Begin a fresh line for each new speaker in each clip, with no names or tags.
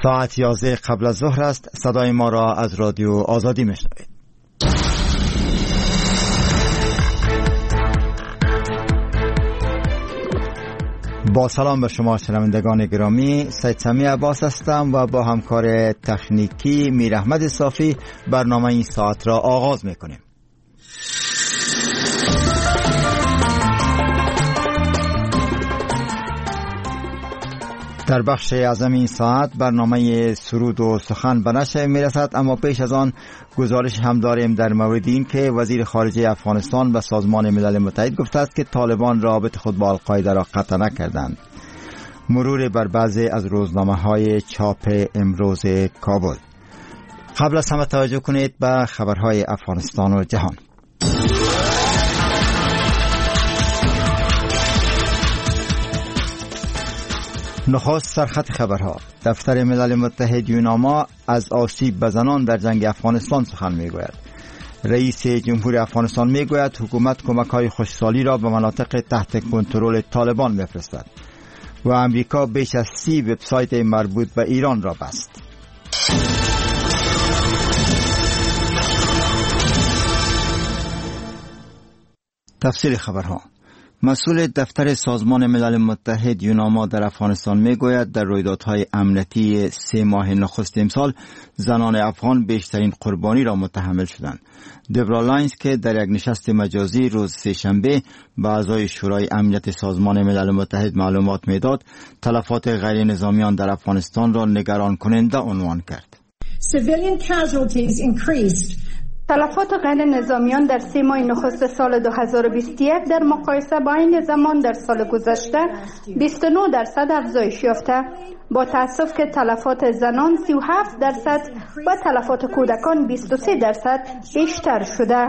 ساعت 11 قبل از ظهر است. صدای ما را از رادیو آزادی میشنوید. با سلام به شما شنوندگان گرامی، سید سمی عباس هستم و با همکار تکنیکی میر احمد صافی برنامه این ساعت را آغاز میکنیم. در بخش اعظم این ساعت برنامه سرود و سخن به نشر میرسد، اما پیش از آن گزارش هم داریم در مورد این که وزیر خارجه افغانستان به سازمان ملل متحد گفته است که طالبان رابطه خود با القاعده را قطع نکردند. مرور بر بعضی از روزنامه‌های چاپ امروز کابل. قبل از همه توجه کنید به خبرهای افغانستان و جهان. نخست سرخط خبرها. دفتر ملل متحد یوناما از آسیب به زنان در جنگ افغانستان سخن میگوید. رئیس جمهور افغانستان میگوید حکومت کمک‌های خشکسالی را به مناطق تحت کنترل طالبان میفرستد و امریکا بیش از 30 وبسایت مربوط به ایران را بست. تفصیل خبرها. مسئول دفتر سازمان ملل متحد یوناما در افغانستان میگوید در رویدادهای امنیتی 3 ماه نخست امسال زنان افغان بیشترین قربانی را متحمل شدند. دبرا لاینز که در یک نشست مجازی روز سه‌شنبه به اعضای شورای امنیت سازمان ملل متحد معلومات میداد، تلفات غیر نظامیان در افغانستان را نگران کننده عنوان کرد.
Civilian casualties increased.
تلفات غیر نظامیان در 3 ماه نخست سال 2021 در مقایسه با این زمان در سال گذشته 29% افزایش یافته، با تأسف که تلفات زنان 37% و تلفات کودکان 23% بیشتر شده.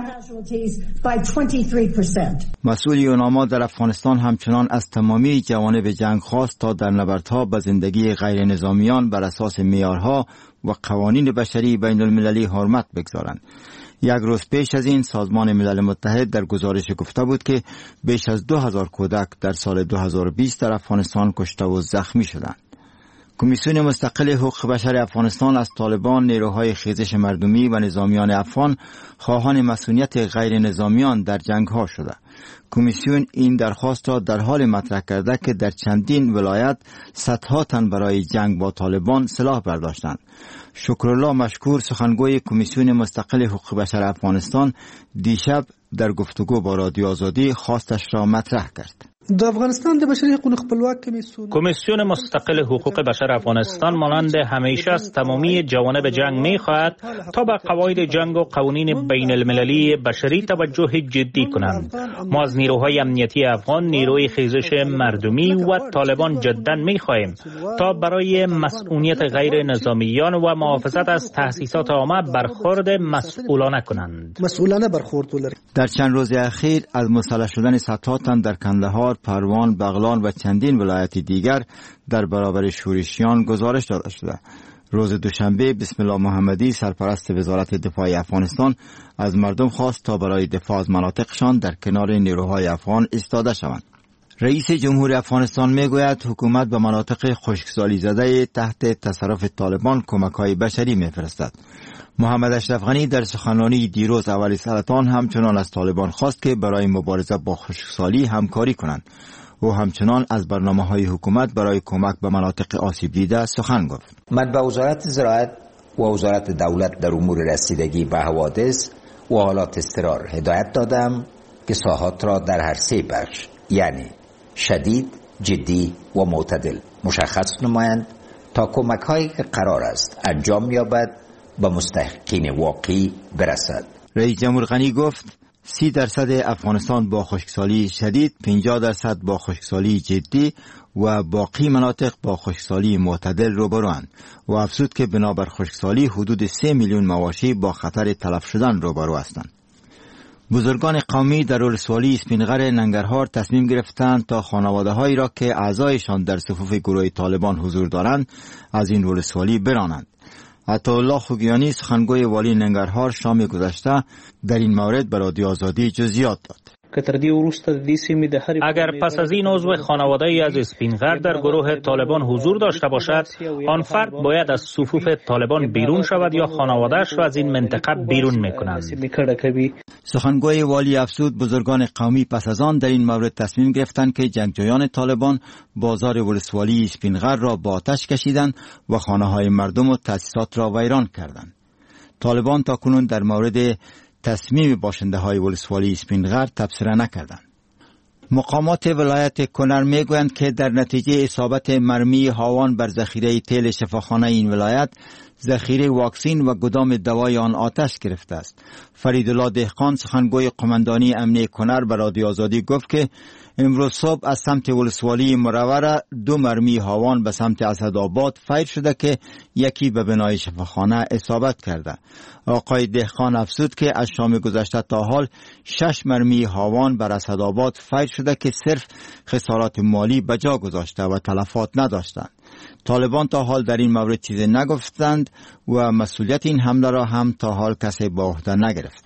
مسئول یوناما در افغانستان همچنان از تمامی جوانب جنگ خواست تا در نبردها به زندگی غیر نظامیان بر اساس معیارها و قوانین بشری بین المللی حرمت بگذارند. یک روز پیش از این سازمان ملل متحد در گزارش گفته بود که بیش از 2000 کودک در سال 2020 در افغانستان کشته و زخمی شدند. کمیسیون مستقل حقوق بشر افغانستان از طالبان، نیروهای خیزش مردمی و نظامیان افغان خواهان مسئولیت غیر نظامیان در جنگ ها شده. کمیسیون این درخواست را در حال مطرح کرده که در چندین ولایت صدها تن برای جنگ با طالبان سلاح برداشتند. شکرالله مشکور، سخنگوی کمیسیون مستقل حقوق بشر افغانستان، دیشب در گفتگو با رادیو آزادی خواستش را مطرح کرد.
د افغانستان د بشري حقوقو خپلواک
کمیسیون مستقل حقوق بشر افغانستان مانند همیشه از تمامی جوانب جنگ می‌خواهد تا به قواعد جنگ و قوانین بین المللی بشری توجه جدی کنند. ما از نیروهای امنیتی افغان، نیروی خیزش مردمی و طالبان جداً می‌خواهیم تا برای مسئولیت غیر نظامیان و محافظت از تأسیسات عامه برخورد مسئولانه کنند.
در چند روز اخیر از مسلح شدن صدها تن در کندهار، پروان، بغلان و چندین ولایت دیگر در برابر شورشیان گزارش داده شده. روز دوشنبه بسم الله محمدی، سرپرست وزارت دفاع افغانستان، از مردم خواست تا برای دفاع از مناطقشان در کنار نیروهای افغان ایستاده شوند. رئیس جمهور افغانستان میگوید حکومت به مناطق خشکسالی زده تحت تصرف طالبان کمک‌های بشری میفرستد. محمد اشرف غنی در سخنرانی دیروز اول سرطان همچنان از طالبان خواست که برای مبارزه با خشکسالی همکاری کنند. او همچنان از برنامه‌های حکومت برای کمک به مناطق آسیب دیده سخن گفت.
من به وزارت زراعت و وزارت دولت در امور رسیدگی به حوادث و حالات اضطرار هدایت دادم که ساحات را در هر 3 بخش، یعنی شدید، جدی و معتدل مشخص نمایند تا کمک‌هایی که قرار است انجام یابد به مستحقین واقعی برسد.
رئیس جمهور غنی گفت 30% افغانستان با خشکسالی شدید، 50% با خشکسالی جدی و باقی مناطق با خشکسالی معتدل روبروند و افزود که بنابر خشکسالی حدود 3 میلیون مواشی با خطر تلف شدن روبرو هستند. بزرگان قومی در ولسوالی اسپینغر ننگرهار تصمیم گرفتند تا خانواده‌هایی را که اعضایشان در صفوف گروه طالبان حضور دارند از این ولسوالی برانند. عطاالله خوگیانی، سخنگوی والی ننگرهار، شام گذشته در این مورد به رادیو آزادی جزئیات داد.
اگر پس از این عضو خانواده ای از اسپینغر در گروه طالبان حضور داشته باشد، آن فرد باید از صفوف طالبان بیرون شود یا خانواده‌اش را از این منطقه بیرون می‌کنند.
سخنگوی والی افزود بزرگان قومی پس از آن در این مورد تصمیم گرفتند که جنگجویان طالبان بازار ولسوالی اسپینغر را با آتش کشیدند و خانه‌های مردم و تأسیسات را ویران کردند. طالبان تاکنون در مورد تصمیم باشنده‌های ولسوالی اسپینغر تبصره نکردند. مقامات ولایت کنر میگویند که در نتیجه اصابت مرمی هاوان بر ذخیره تیل شفاخانه این ولایت، ذخیره واکسین و گدام دوای آن آتش گرفته است. فریدالله دهقان سخنگوی قماندانی امنیه کنر به رادیو آزادی گفت که امروز صبح از سمت ولسوالی مروره 2 مرمی هاوان به سمت اسدآباد فیر شده که یکی به بنای شفاخانه اصابت کرده. آقای دهقان افزود که از شام گذشته تا حال 6 مرمی هاوان بر اسدآباد فیر شده که صرف خسارات مالی به جا گذاشته و تلفات نداشتند. طالبان تا حال در این مورد چیزی نگفتند و مسئولیت این حمله را هم تا حال کسی به عهده نگرفته.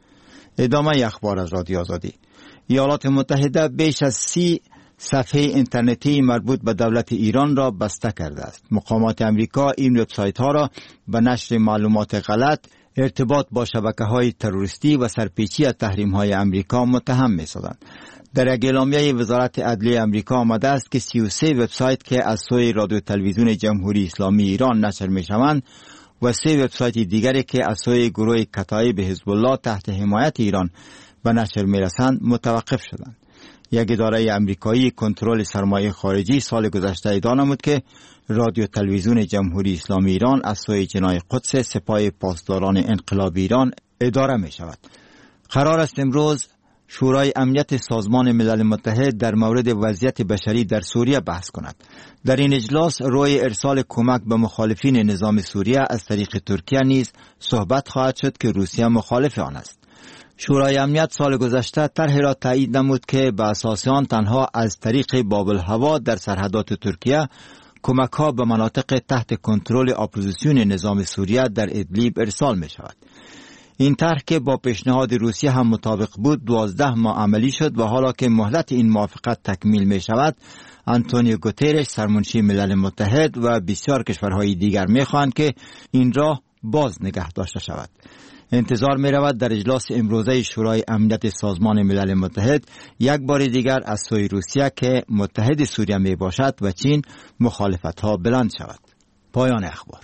ادامه اخبار از رادیو آزادی. ایالات متحده بیش از 30 صفحه اینترنتی مربوط به دولت ایران را بسته کرده است. مقامات امریکا این وبسایت ها را به نشر معلومات غلط، ارتباط با شبکه‌های تروریستی و سرپیچی از تحریم‌های امریکا متهم می‌سازند. در یک اعلامیه وزارت عدلیه امریکا آمده است که 33 وبسایت که از سوی رادیو تلویزیون جمهوری اسلامی ایران نشر می‌شوند و 3 وبسایت دیگری که از سوی گروه کتایب حزب الله تحت حمایت ایران به نشر می‌رسند متوقف شدند. یک اداره امریکایی کنترل سرمایه خارجی سال گذشته ادعا نمود که رادیو تلویزیون جمهوری اسلامی ایران از سوی جناح قدس سپاه پاسداران انقلاب ایران اداره می شود. قرار است امروز شورای امنیت سازمان ملل متحد در مورد وضعیت بشری در سوریه بحث کند. در این اجلاس روی ارسال کمک به مخالفین نظام سوریه از طریق ترکیه نیز صحبت خواهد شد که روسیه مخالف آن است. شورای امنیت سال گذشته طرحی را تایید نمود که به اساس آن تنها از طریق باب الهوا در سرحدات ترکیه کمک ها به مناطق تحت کنترل اپوزیسیون نظام سوریه در ادلیب ارسال می شود. این طرح که با پیشنهاد روسیه هم مطابق بود 12 ماه عملی شد و حالا که مهلت این موافقت تکمیل می شود، آنتونیو گوترش سرمنشی ملل متحد و بسیار کشورهای دیگر می خواهند که این راه باز نگه داشته شود. انتظار می رود در اجلاس امروزه شورای امنیت سازمان ملل متحد یک بار دیگر از سوی روسیه که متحد سوریه می باشد و چین مخالفت ها بلند شود. پایان اخبار.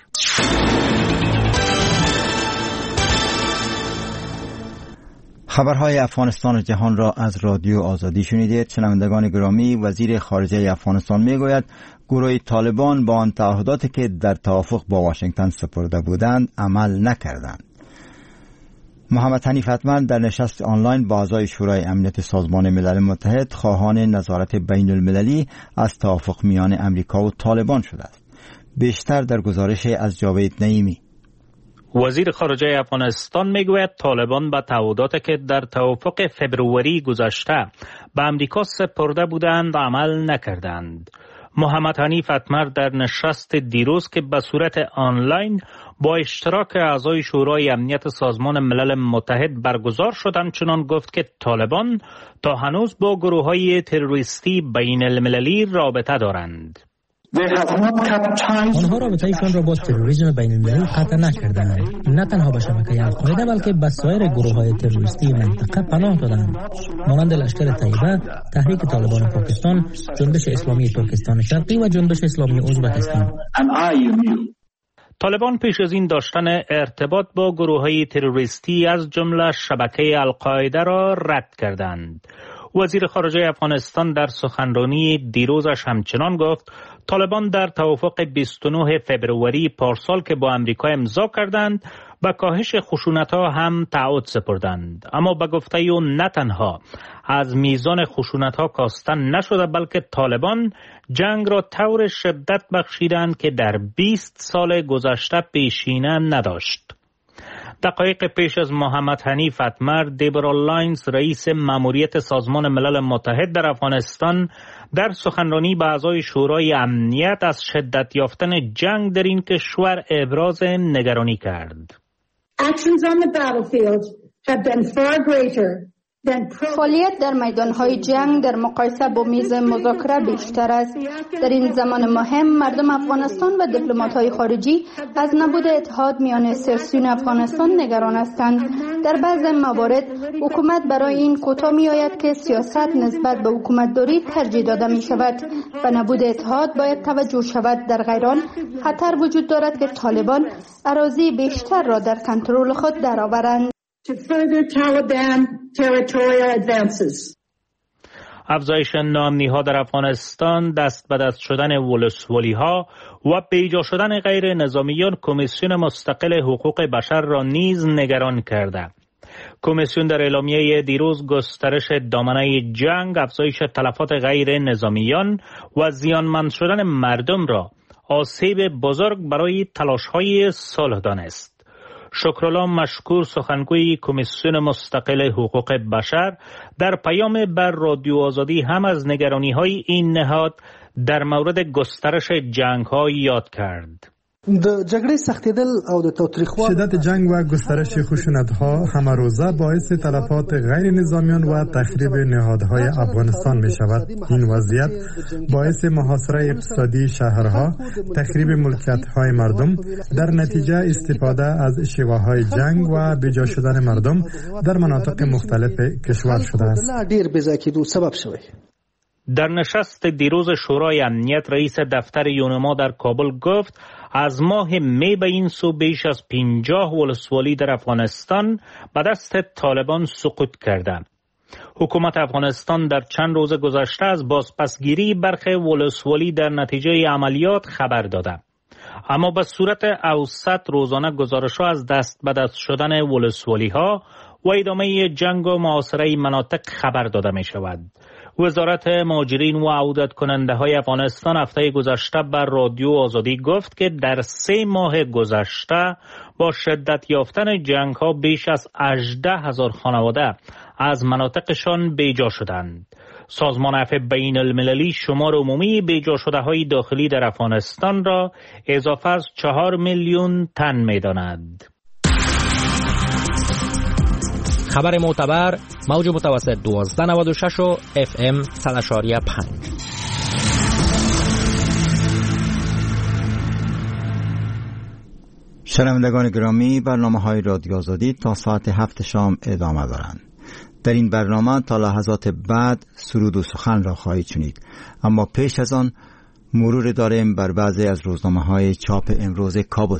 خبرهای افغانستان و جهان را از رادیو آزادی شنیدید. شنوندگان گرامی، وزیر خارجه افغانستان میگوید گروه طالبان با آن تعهداتی که در توافق با واشنگتن سپرده بودند عمل نکردند. محمد حنیف اتمر در نشست آنلاین با اعضای شورای امنیت سازمان ملل متحد خواهان نظارت بین المللی از توافق میان امریکا و طالبان شده است. بیشتر در گزارش از جاوید نعیمی.
وزیر خارجه افغانستان میگوید طالبان به تعهداتی که در توافق فبروری گذشته به امریکا سپرده بودند عمل نکردند. محمد حنیف اتمر در نشست دیروز که به صورت آنلاین با اشتراک اعضای شورای امنیت سازمان ملل متحد برگزار شد همچنان گفت که طالبان تا هنوز با گروه‌های تروریستی بین المللی رابطه دارند.
آنها رابطه‌شان را با تروریسم بین المللی قطع نکردند. نه تنها به شبکه القاعده بلکه به سایر گروه‌های تروریستی منطقه پناه دادند، مانند لشکر طیبه، تحریک طالبان پاکستان، جنبش اسلامی ترکستان شرقی و جنبش اسلامی ازبکستان.
طالبان پیش از این داشتن ارتباط با گروه‌های تروریستی از جمله شبکه القاعده را رد کردند. وزیر خارجه افغانستان در سخنرانی دیروزش همچنان گفت طالبان در توافق 29 فبروری پارسال که با امریکا امضا کردند به کاهش خشونت‌ها هم تعهد سپردند، اما به گفته او نه تنها از میزان خشونت‌ها کاستن نشده بلکه طالبان جنگ را طور شدت بخشیدند که در 20 سال گذشته پیشینه نداشت. دقایق پیش از محمد حنیف اتمر، دیبرا لاینز رئیس ماموریت سازمان ملل متحد در افغانستان در سخنرانی به اعضای شورای امنیت از شدت یافتن جنگ در این کشور ابراز نگرانی کرد.
Actions on the battlefield have been far greater
فعالیت در میدانهای جنگ در مقایسه با میز مذاکره بیشتر است. در این زمان مهم مردم افغانستان و دیپلمات‌های خارجی از نبود اتحاد میان سرسیون افغانستان نگران هستند. در بعض موارد حکومت برای این کوتاه می‌آید که سیاست نسبت به حکومتداری ترجیح داده می‌شود و نبود اتحاد باید توجه شود. در غیر آن خطر وجود دارد که طالبان اراضی بیشتر را در کنترل خود درآورند.
to further Taliban territorial advances.
افزایش ناامنی‌ها در افغانستان، دست به دست شدن ولسوالی‌ها و بیجا شدن غیر نظامیان کمیسیون مستقل حقوق بشر را نیز نگران کرده. کمیسیون در اعلامیه دیروز گسترش دامنه جنگ، افزایش تلفات غیر نظامیان و زیانمند شدن مردم را آسیب بزرگ برای تلاش‌های صلح دانست. شکرالله مشکور، سخنگوی کمیسیون مستقل حقوق بشر، در پیام بر رادیو آزادی هم از نگرانی‌های این نهاد در مورد گسترش جنگ‌ها یاد کرد.
د جګړې سختېدل او د تاوتریخوالي
شدت جنگ و گسترش خشونت‌ها همه روزه باعث تلفات غیر نظامیان و تخریب نهادهای افغانستان می شود. این وضعیت باعث محاصره اقتصادی شهرها، تخریب ملکیت‌های مردم، در نتیجه استفاده از شیوه‌های جنگ و بیجا شدن مردم در مناطق مختلف کشور شده است.
ډیر بېځای کېدو سبب شوی.
در نشست دیروز شورای امنیت، رئیس دفتر یونما در کابل گفت از ماه می به این سو بیش از 50 ولسوالی در افغانستان به دست طالبان سقوط کرده. حکومت افغانستان در چند روز گذشته از بازپسگیری برخی ولسوالی در نتیجه عملیات خبر داده. اما به صورت اوسط روزانه گزارش‌ها از دست به دست شدن ولسوالی‌ها و ادامه جنگ و محاصره مناطق خبر داده می شود. وزارت مهاجرین و عودت کننده های افغانستان هفته گذشته بر رادیو آزادی گفت که در 3 ماه گذشته با شدت یافتن جنگ ها بیش از 18,000 خانواده از مناطقشان بیجا شدند. سازمان عفو بین المللی شمار عمومی بیجا شده های داخلی در افغانستان را اضافه از 4 میلیون تن می داند.
خبر معتبر، موج متوسط 1296 و FM 100.5.
شنوندگان گرامی، برنامه‌های رادیو آزادی تا ساعت 7 شام ادامه دارند. در این برنامه تا لحظات بعد سرود و سخن را خواهید شنید، اما پیش از آن مرور داریم بر بعضی از روزنامه‌های چاپ امروز کابل.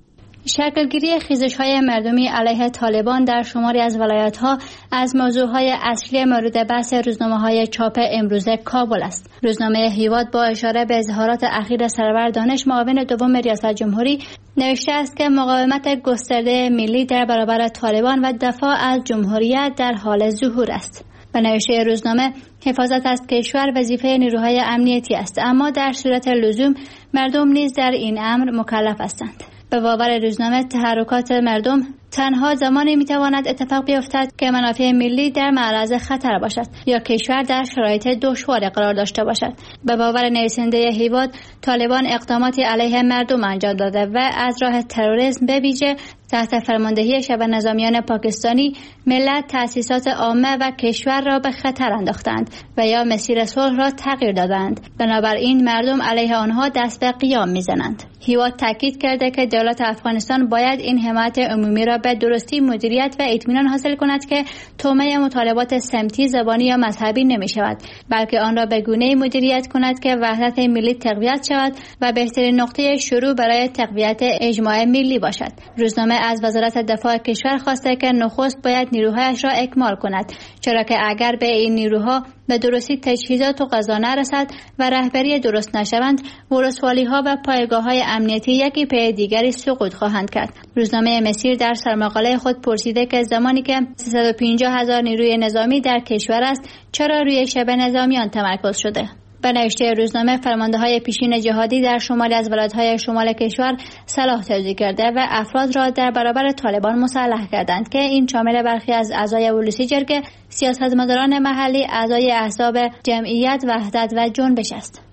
شکلگیری خیزش‌های مردمی علیه طالبان در شماری از ولایت‌ها از موضوعهای اصلی مورد بحث روزنامه‌های چاپ امروز کابل است. روزنامه هیواد با اشاره به اظهارات اخیر سرور دانش، معاون دوم ریاست جمهوری، نوشته است که مقاومت گسترده ملی در برابر طالبان و دفاع از جمهوریت در حال ظهور است. به نوشته روزنامه، حفاظت از کشور وظیفه نیروهای امنیتی است، اما در صورت لزوم مردم نیز در این امر مکلف هستند. به باور روزنامه، تحرکات مردم تنها زمانی میتواند اتفاق بیفتد که منافع ملی در معرض خطر باشد یا کشور در شرایط دشوار قرار داشته باشد. به باور نویسنده هیواد، طالبان اقداماتی علیه مردم انجام داده و از راه تروریسم به ویژه تحت فرماندهی شبه نظامیان پاکستانی ملت، تأسیسات عامه و کشور را به خطر انداختند و یا مسیر صلح را تغییر دادند. بنابراین مردم علیه آنها دست به قیام میزنند. هیواد تاکید کرده که دولت افغانستان باید این حمایت عمومی را به درستی مدیریت و اطمینان حاصل کند که طعمه مطالبات سمتی، زبانی یا مذهبی نمی شود، بلکه آن را به گونه‌ای مدیریت کند که وحدت ملی تقویت شود و بهترین نقطه شروع برای تقویت اجماع ملی باشد. روزنامه از وزارت دفاع کشور خواسته که نخست باید نیروهایش را اکمال کند، چرا که اگر به این نیروها به درستی تجهیزات و غذا نرسد و رهبری درست نشوند، ولسوالی‌ها و پایگاه‌های امنیتی یکی پی دیگری سقوط خواهند کرد. روزنامه مسیر در سرمقاله خود پرسیده که زمانی که 350,000 نیروی نظامی در کشور است، چرا روی شبه نظامیان تمرکز شده؟ به نوشته روزنامه، فرمانده‌های پیشین جهادی در شمالی از ولایت‌های شمال کشور سلاح توزیع کرده و افراد را در برابر طالبان مسلح کردند که این شامل برخی از اعضای ولسی جرگه، سیاستمداران محلی، اعضای احزاب جمعیت، وحدت و جنبش است.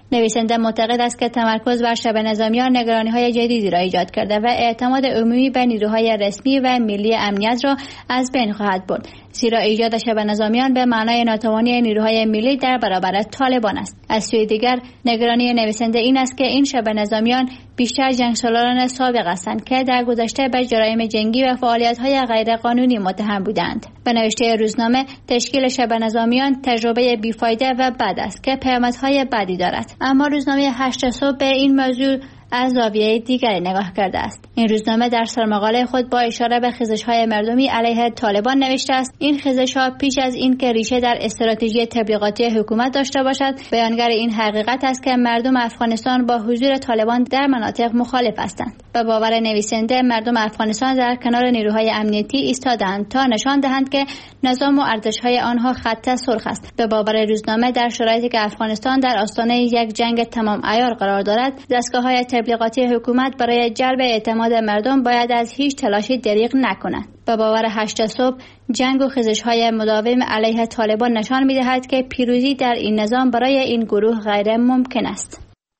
نویسنده معتقد است که تمرکز بر شب نظامیان نگرانی‌های جدیدی را ایجاد کرده و اعتماد عمومی به نیروهای رسمی و ملی امنیت را از بین خواهد برد، زیرا ایجاد شب نظامیان به معنای ناتوانی نیروهای ملی در برابر طالبان است. از سوی دیگر نگرانی نویسنده این است که این شب نظامیان بیشتر جنگسالاران سابق هستند که در گذشته به جرایم جنگی و فعالیت‌های غیرقانونی متهم بودند. به نوشته روزنامه، تشکیل شب نظامیان تجربه بیفایده و بد است که پیامدهای بدی دارد. اما روزنامه 8 صبح به این موضوع از زاویه دیگری نگاه کرده است. این روزنامه در سرمقاله خود با اشاره به خیزش‌های مردمی علیه طالبان نوشته است: این خیزش‌ها پیش از این که ریشه در استراتژی تبلیغاتی حکومت داشته باشد، بیانگر این حقیقت است که مردم افغانستان با حضور طالبان در مناطق مخالف هستند. به باور نویسنده، مردم افغانستان در کنار نیروهای امنیتی ایستادند تا نشان دهند که نظام و ارزش‌های آنها خط سرخ است. به باور روزنامه، در شرایطی که افغانستان در آستانه یک جنگ تمام عیار قرار دارد، دستگاه‌های تبلیغاتی حکومت برای جلب اعتماد مردم باید از هیچ تلاشی دریغ نکنند. به باور 8 صبح، جنگ و خیزش‌های مداوم علیه طالبان نشان می‌دهد که پیروزی در این نظام برای این گروه غیر ممکن است.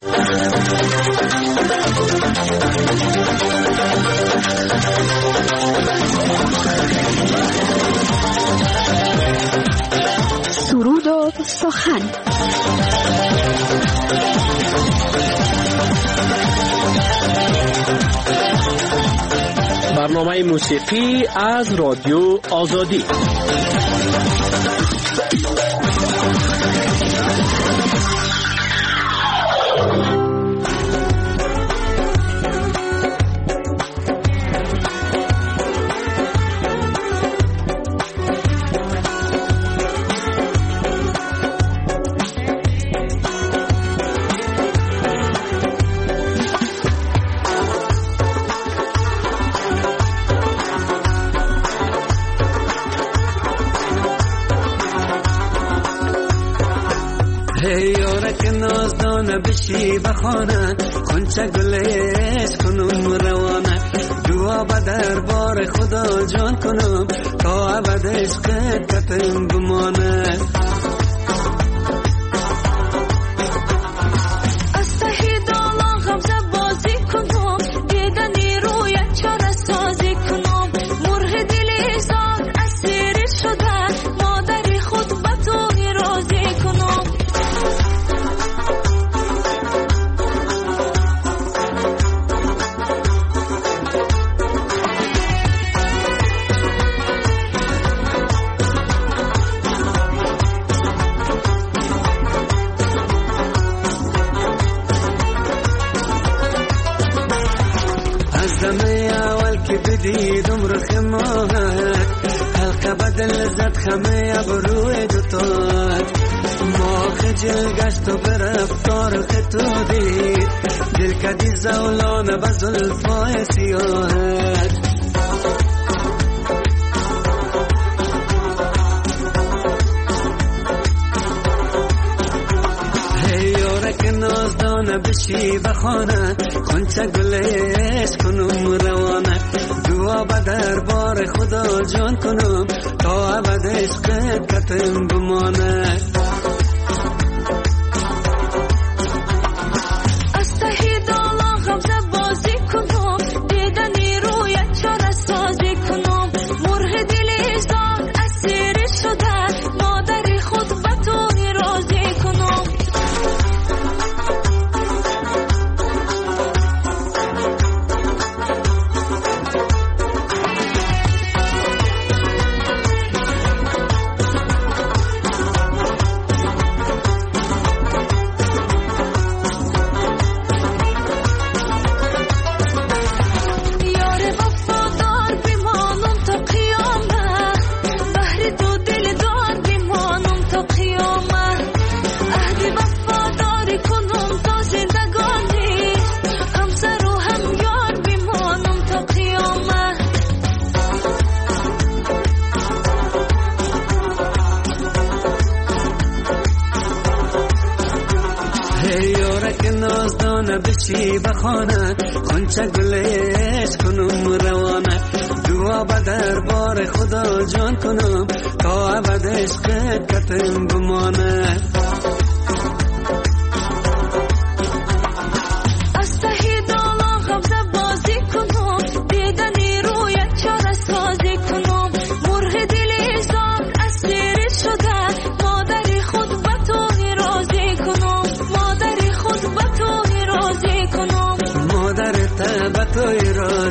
سرود و سخن.
برنامه موسیقی از رادیو آزادی.
بشی بخانه خونچه گلش کنم روانه، دعا به دربار خدا جان کنم تا ابد عشقت کتم بمانه.
از ته دالان غمزه بازی کنم، دیدنی رویت چاره سازی کنم، مرغ دل زار اسیر شده، مادری خود به تو راضی کنم. دیدم رخ ماهت، حلقه بدل زد خمه بروی دوتات، ما خجل گشت و برفتار خطو دید، دل کدی زولانه به زلفای سیاهت. نازدانه بشی بخانه خونچه گلش کنم روانه، دعا به دربار خدا جان کنم تا ابد عشقت کتم بمانه. از ته دالان غمزه بازی کنم، دیدنی رویت چاره سازی کنم، مرغ دل زار اسیر شده، مادری خود به تو راضی کنم.
بشی بخانه خونچه گلش کنم روانه، دعا به دربار خدا جان کنم تا ابد عشقت کتم بمانه.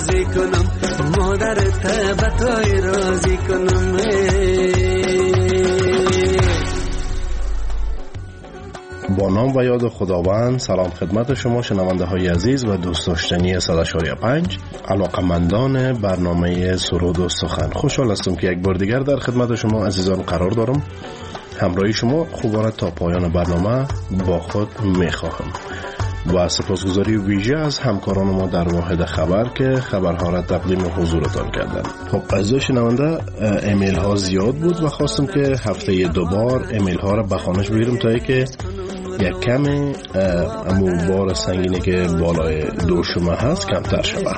بازی کنم مادرت به توی راضی کنم.
با نام و یاد خداوند. سلام خدمت شما شنونده های عزیز و دوست داشتنی 100.5 علاقمندان برنامه سرود و سخن. خوشحال هستم که یک بار دیگر در خدمت شما عزیزان قرار دارم. همراهی شما خوبانه تا پایان برنامه با خود میخواهم و سپاسگزاری ویژه از همکاران ما در واحد خبر که خبرها را تقدیم حضورتان کردند. خب عزیزان شنونده، ایمیل ها زیاد بود و خواستم که هفته دوبار ایمیل ها را به خوانش بگیرم تا که یک کمی امو بار سنگینی که بالای دوشم هست کمتر شود.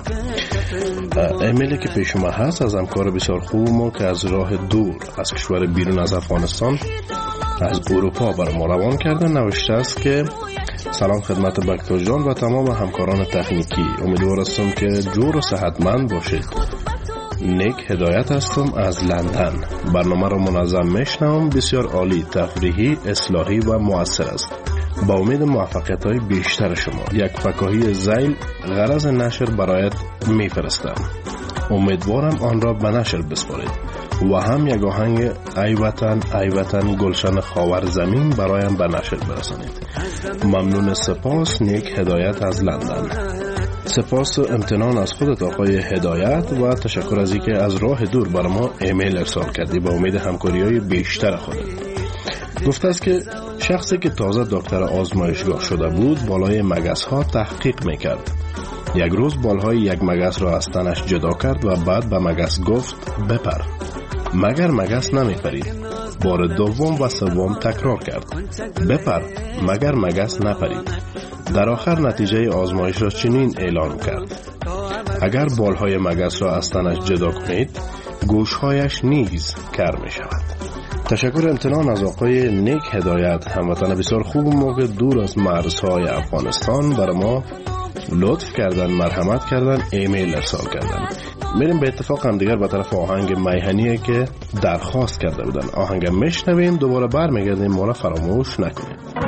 ایمیلی که پیش ما هست از همکار بسیار خوب ما که از راه دور از کشور بیرون از افغانستان از اروپا بر ما روان کردن. نوشته است که سلام خدمت بکتر جان و تمام همکاران تکنیکی، امیدوار هستم که جور و صحتمند باشید. نیک هدایت هستم از لندن. برنامه را منظم میشنوم، بسیار عالی، تفریحی، اصلاحی و مؤثر است. با امید موفقیت های بیشتر شما. یک فکاهی ذیل غرض نشر برایت میفرستم، امیدوارم آن را به نشر بسپارید و هم یک آهنگ ای وطن ای وطن گلشن خاور زمین برایم به نشر برسانید. ممنون. سپاس. نیک هدایت از لندن. سپاس و امتنان از خودت آقای هدایت و تشکر از اینکه از راه دور بر ما ایمیل ارسال کردی با امید همکاری های بیشتر خودت. گفته است که شخصی که تازه دکتر آزمایشگاه شده بود بالای مگس ها تحقیق میکرد. یک روز بالهای یک مگس را از تنش جدا کرد و بعد به مگس گفت بپر، مگر مگس نمیپرید. بار دوم و سوم تکرار کرد، بپر، مگر مگس نپرید. در آخر نتیجه آزمایش را چنین اعلان کرد: اگر بالهای مگس را از تنش جدا کنید گوشهایش نیز کر می شود. تشکر امتنان از آقای نیک هدایت، هموطن بسیار خوب ما که دور از مرزهای افغانستان بر ما لطف کردن، مرحمت کردن، ایمیل ارسال کردن. میریم به اتفاق هم دیگر به طرف آهنگ میهنیه که درخواست کرده بودن. آهنگ میشنویم، دوباره برمیگردیم، ما را فراموش نکنید.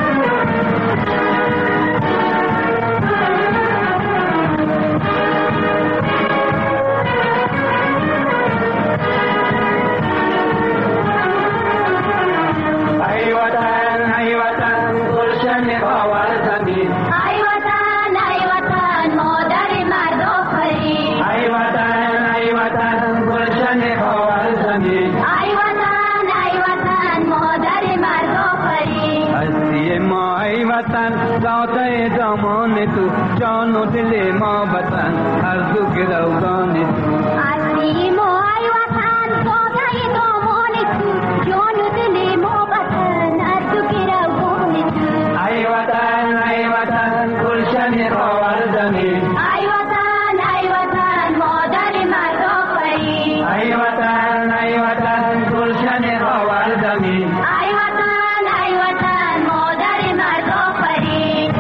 جان و دل ما وطن از دو گروگان تو،
عزیز ما ای وطن ساده دامان تو، جان و دل ما وطن از دو گروگان تو.
ای وطن گلشن خاور زمین،
ای وطن مادر مرد آفرین.
ای وطن گلشن خاور زمین،
ای وطن مادر مرد آفرین.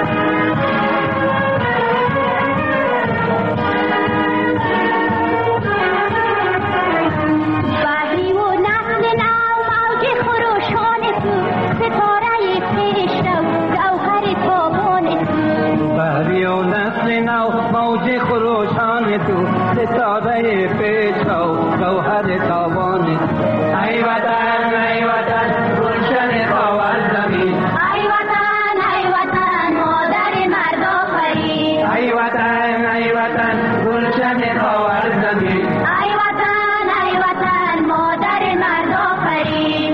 موج خروشان تو، ستاره پیچو گوهر تابان تو. ای وطن گلشن خاور زمین،
ای وطن مادر مرد آفرین.
ای وطن گلشن خاور زمین،
ای وطن مادر مرد آفرین.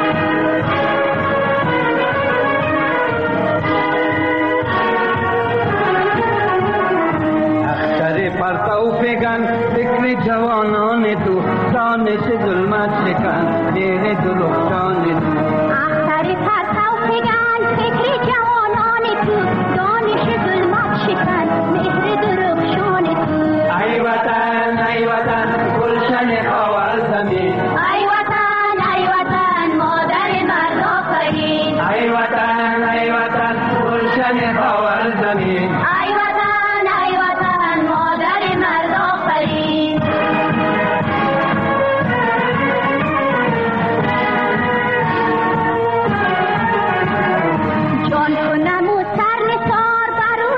پرتو فگن فکر جوانان تو، دانش ظلمت شکن دیر درخشان تو.
اختر پرتو فگن فکر جوانان تو، دانش ظلمت شکن مهر درخشان تو.
ای وطن گلشن خاور زمین،
ای وطن مادر مرد آفرین.
ای وطن گلشن خاور زمین،
ای وطن مادر مرد آفرین. جان کنم و سر نثار بر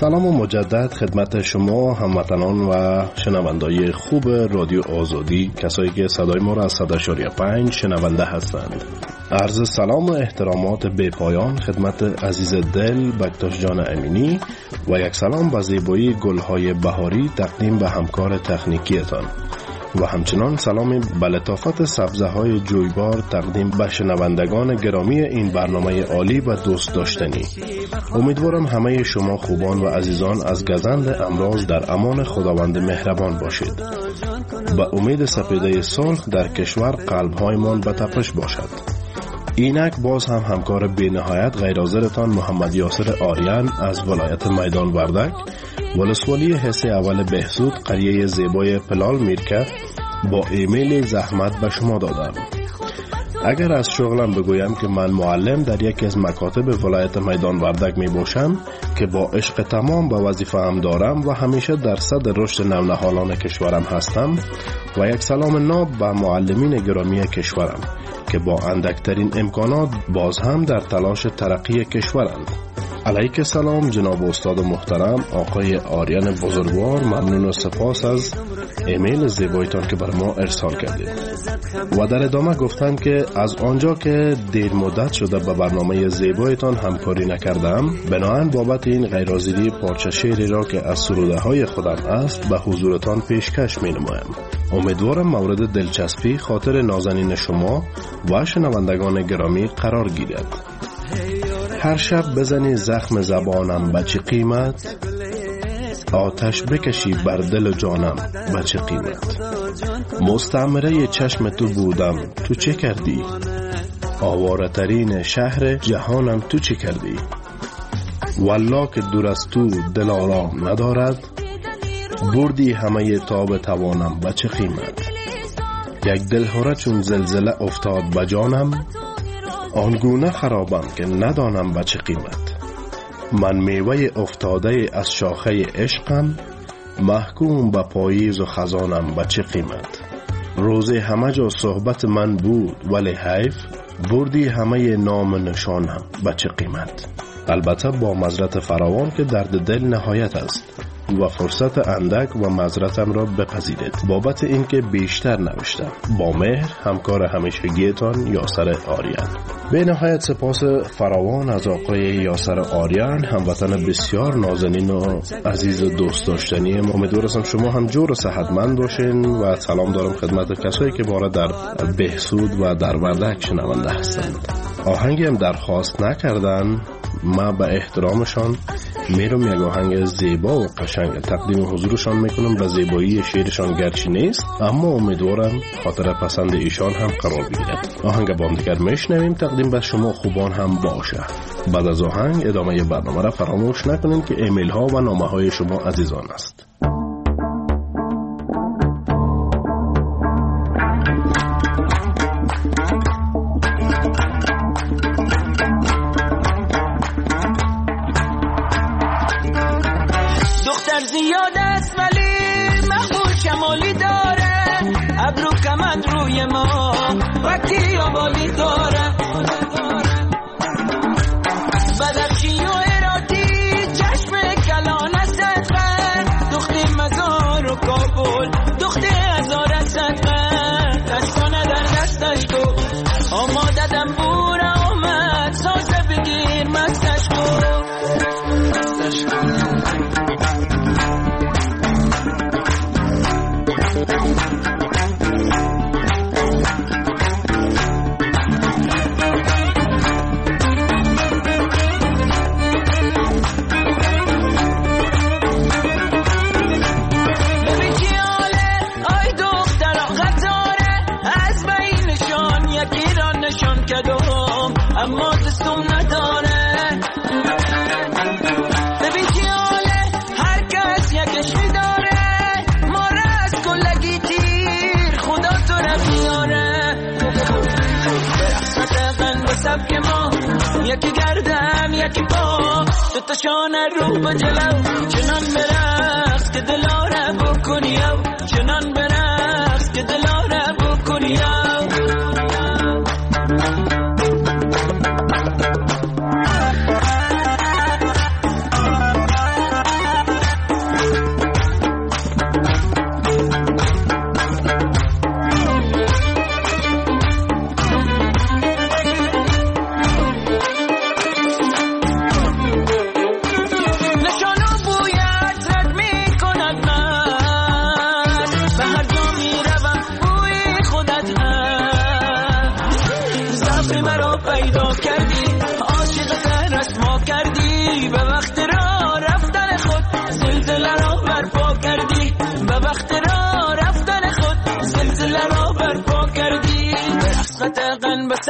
سلام و مجدد خدمت شما هموطنان و شنوندای خوب رادیو آزادی، کسایی که صدای ما را از 100.5 شنونده هستند. عرض سلام و احترامات بے پایان خدمت عزیز دل بکتاش جان امینی و یک سلام با زیبایی گلهای بهاری تقدیم به همکار تکنیکیتان و همچنان سلام به لطافت سبزه های جویبار تقدیم به شنوندگان گرامی این برنامه عالی و دوست داشتنی. امیدوارم همه شما خوبان و عزیزان از گزند امراض در امان خداوند مهربان باشید. به امید سپیده صلح در کشور قلب‌هایمان به تپش باشد. اینک باز هم همکار بی نهایت غیرحاضرتان محمد یاسر آریان از ولایت میدان وردک، ولسوالی حصه اول بهسود، قریه زیبای پلال میرکه، با ایمیل زحمت به شما دادم. اگر از شغلم بگویم که من معلم در یکی از مکاتب ولایت میدان وردک می باشم که با عشق تمام به وظیفه هم دارم و همیشه در صدر رشد نونهالان کشورم هستم و یک سلام ناب به معلمین گرامی کشورم که با اندکترین امکانات باز هم در تلاش ترقی کشورند. علیک سلام جناب استاد محترم آقای آریان بزرگوار، ممنون و سپاس از ایمیل زیبایتان که بر ما ارسال کردید. و در ادامه گفتم که از آنجا که دیر مدت شده به برنامه زیبایتان همکاری نکردم، بنابراین بابت این غیرحاضری پارچه شعری را که از سروده های خودم است به حضورتان پیشکش می نمایم. امیدوارم مورد دلچسپی خاطر نازنین شما و شنوندگان گرامی قرار گیرد. هر شب بزنی زخم زبانم به چه قیمت، آتش بکشی بر دل و جانم به چه قیمت. مستعمره چشم تو بودم تو چه کردی، آواره ترین شهر جهانم تو چه کردی. والله که دور از تو دل آرام ندارد، بردی همه تاب توانم به چه قیمت. یک دلهره چون زلزله افتاد به جانم، آنگونه خرابم که ندانم به چه قیمت. من میوه افتاده از شاخه عشقم، محکوم به پاییز و خزانم به چه قیمت. روز همه جا صحبت من بود ولی حیف، بردی همه نام نشانم به چه قیمت. البته با معذرت فراوان که درد دل نهایت است و فرصت اندک و معذرتم را بپذیرید بابت اینکه بیشتر نوشتم. با مهر همکار همیشگیتان یاسر آریان. به نهایت سپاس فراوان از آقای یاسر آریان، هموطن بسیار نازنین و عزیز دوست داشتنی. امیدوارم شما هم جور و صحتمند باشین و سلام دارم خدمت کسایی که بارا در بهسود و در وردک شنونده هستند. آهنگی هم درخواست نکردن، ما به احترامشان میرم یک آهنگ زیبا و قشنگ تقدیم حضورشان میکنم. به زیبایی شعرشان گرچه نیست، اما امیدوارم خاطر پسند ایشان هم قرار بگیرد. آهنگ با هم دیگر میشنویم، تقدیم به شما خوبان هم باشه. بعد از آهنگ ادامه برنامه را فراموش نکنید که ایمیل ها و نامه های شما عزیزان است.
زیاد است ولی محبوب شمالی داره، ابرو کمند روی ما وقتی آبالی داره. بدخشی و ایراتی چشم کلان صدقه، دختی مزار و کابل دختی هزار صدقه. دستانه در دستش کو آماده دنبور آمد، سازه بگیر مستش کو. اما دستم نداره. ببین خیاله هر کس یکش میداره، ما را از کلگی تیر خدا تو را بیاره. برقصت غن و سبک ما یکی گردن یکی پا، دوتا شانه رو به جلو چنان برقص که دلاره بکنی، چنان برقص که دلاره بکنی.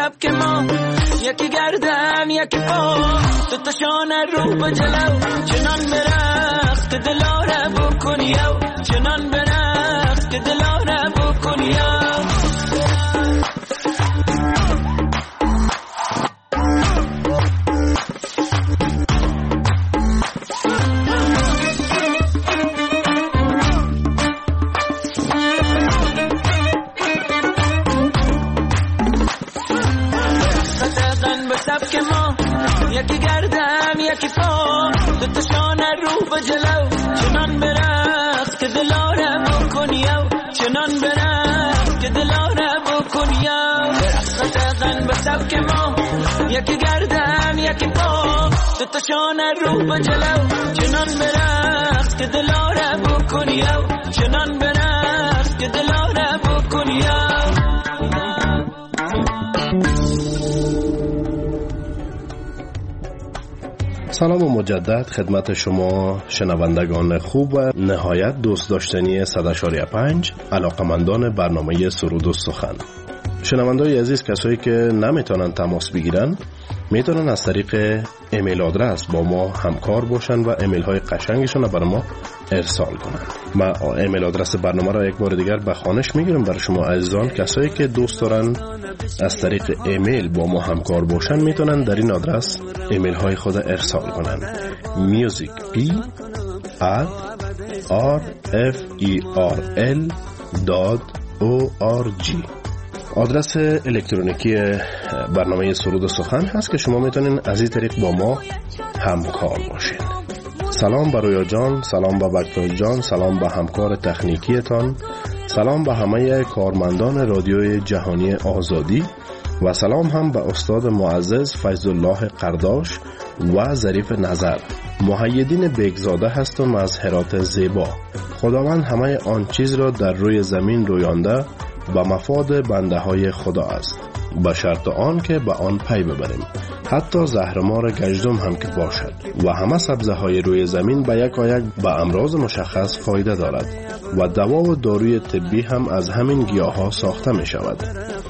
سبک ما، یکی گردن یکی پا، تو تشانه رو به جلو، چنان برقص که دلاره بکنیو، چنان برقص که دلاره بکنیو. یکی گردن یکی پا، دو تشانه رو به جلو، چنان برقص که دلاره بکنیو، چنان برقص که دلاره بکنیو. برقص تقن به سبک ما، یکی گردن یکی پا، دو تشانه رو به جلو، چنان برقص که دلاره بکنیو، چنان برقص که دلاره بکنیو.
سلام و مجدد خدمت شما شنوندگان خوب و نهایت دوست داشتنی 100.5 علاقمندان برنامه سرود و سخن. شنوندای عزیز، کسایی که نمیتونن تماس بگیرن میتونن از طریق ایمیل آدرس با ما همکار باشن و ایمیل های قشنگشون رو برای ما ارسال کنن. ما ایمیل آدرس برنامه را یک بار دیگر به خوانش میگیرم برای شما عزیزان. کسایی که دوست دارن از طریق ایمیل با ما همکار باشن میتونن در این آدرس ایمیل های خود ارسال کنن: musicp@rferl.org. آدرس الکترونیکی برنامه سرود و سخن هست که شما میتونین از این طریق با ما همکار باشین. سلام به رویا جان، سلام به بکتای جان، سلام به همکار تکنیکیتان، سلام به همه کارمندان رادیوی جهانی آزادی و سلام هم به استاد معزز فیض الله قرداش و ظریف نظر. محیدین بیگزاده هستم از هرات زیبا. خداوند همه آن چیز را در روی زمین رویانده به مفاد بنده های خدا است، به شرط آن که به آن پی ببریم. حتی زهرمار گژدم هم که باشد و همه سبزه های روی زمین به یک به امراض مشخص فایده دارد و دوا و داروی طبی هم از همین گیاه ها ساخته می شود.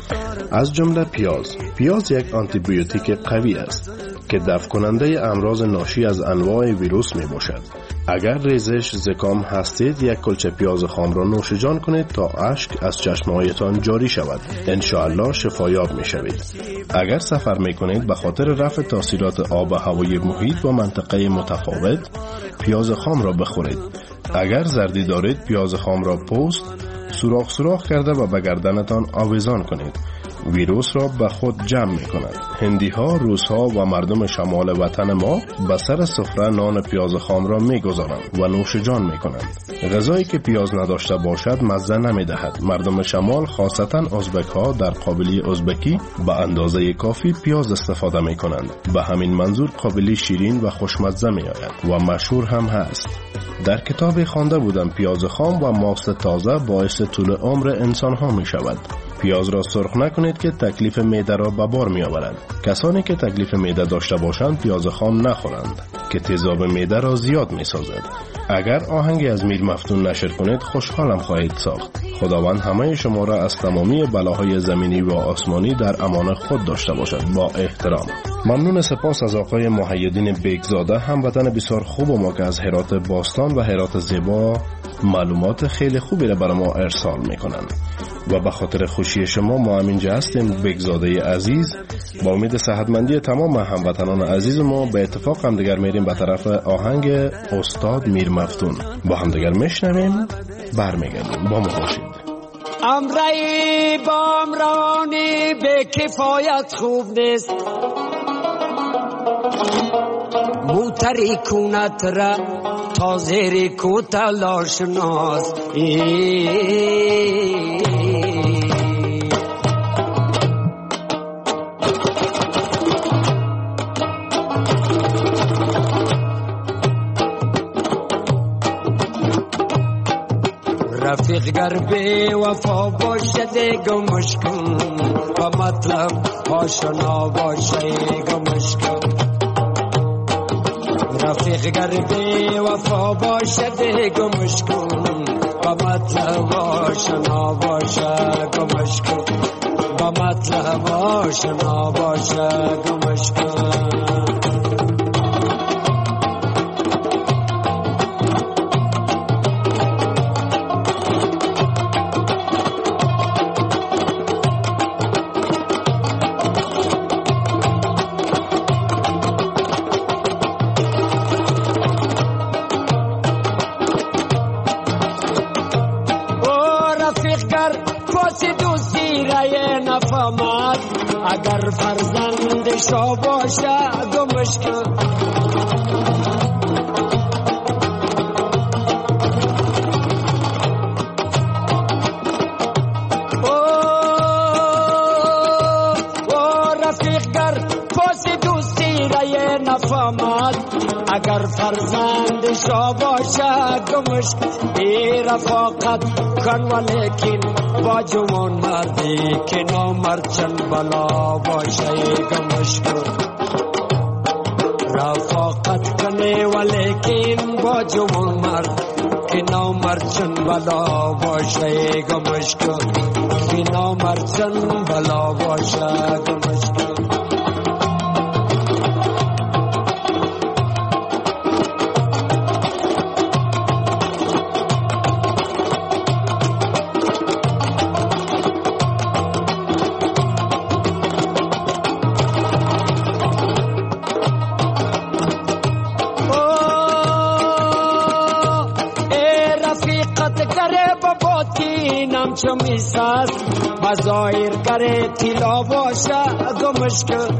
از جمله پیاز یک آنتی بیوتیک قوی است که دفع کننده امراض ناشی از انواع ویروس می باشد. اگر ریزش زکام هستید یک کلچه پیاز خام را نوش جان کنید تا اشک از چشمهایتان جاری شود. انشاءالله شفایاب می شوید. اگر سفر می کنید به خاطر رفع تاثیرات آب و هوای محیط و منطقه متفاوت پیاز خام را بخورید. اگر زردی دارید پیاز خام را پوست سوراخ کرده و به گردنتان آویزان کنید. ویروس را به خود جمع می کند. هندی ها، روس ها و مردم شمال وطن ما به سر سفره نان پیاز خام را می گذارند و نوش جان می کنند. غذایی که پیاز نداشته باشد مزه نمی دهد. مردم شمال خاصتا ازبک ها در قابلی ازبکی به اندازه کافی پیاز استفاده می کنند. به همین منظور قابلی شیرین و خوشمزه می آید و مشهور هم هست. در کتابی خوانده بودم پیاز خام و ماست تازه باعث طول عمر انسان ها می شود. پیاز را سرخ نکنید که تکلیف معده را به بار می آورد. کسانی که تکلیف معده داشته باشند پیاز خام نخورند که تیزاب معده را زیاد می سازد. اگر آهنگی از میر مفتون نشر کنید خوشحالم خواهید ساخت. خداوند همه شما را از تمامی بلاهای زمینی و آسمانی در امان خود داشته باشد. با احترام. ممنون. سپاس از آقای محیدین بیگزاده، هموطن بسیار خوب ما که از هرات باستان و هرات زیبا معلومات خیلی خوبی را برای ما ارسال میکنند و به خاطر خوشی شما ما همینجا هستیم. بیگزاده عزیز، با امید صحتمندی تمام هموطنان عزیز ما به اتفاق هم دیگر میریم به طرف آهنگ استاد میر مفتون. با هم دیگر میشنویم، برمیگردیم. با ما باشید.
امرای با امرانی به کفایت خوب نیست، موتری کونت را تازری کو تلاش ناز. رفیق گر به وفا باشد گمش کن و مطلب آشنا باشه گمش کن. رفیق گر به وفا باشد گمش کن و مطلب آشنا باشه گمش کن. با مطلب آشنا باشه گمش کن. اگر فرزند شو باشه گمش کن. رفیق گر پاس دوستی رای نفهمد اگر فرزند شو باشه گمش کن. بی رفاقت کن ولیکن با جوان مردی که نامرد چند بلا باشه گمش کن. رفاقت کنه ولیکن با جوان مرد که نامرد چند بلا باشه گمش کن. که نامرد چند بلا باشه گمش کن. چو میساز بظاهر کرے تیلا باشه گمش کن.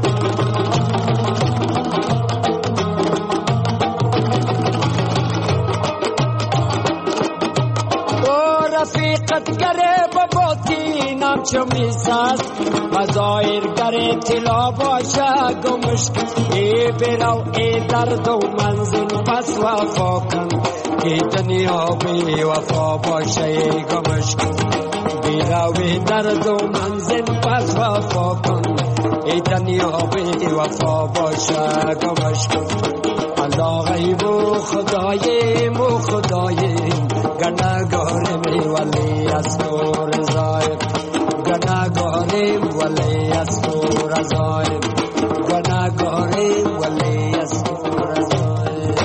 رفیقت کرے بباطینم چو میساز بظاهر کرے تیلا باشه گمش کن. ای برو ای درد و منزل پس وفا کن که دنیا بی وفا باشه گمش کن. بیراوی درد و منزل پس وفا کن ای دنیا بی وفا باشه گمش کن. الله غیب و خداییم و خداییم گناهگاریم ولی از تو رضاییم. گناهگاریم ولی از تو رضاییم. گناهگاریم ولی از تو رضاییم.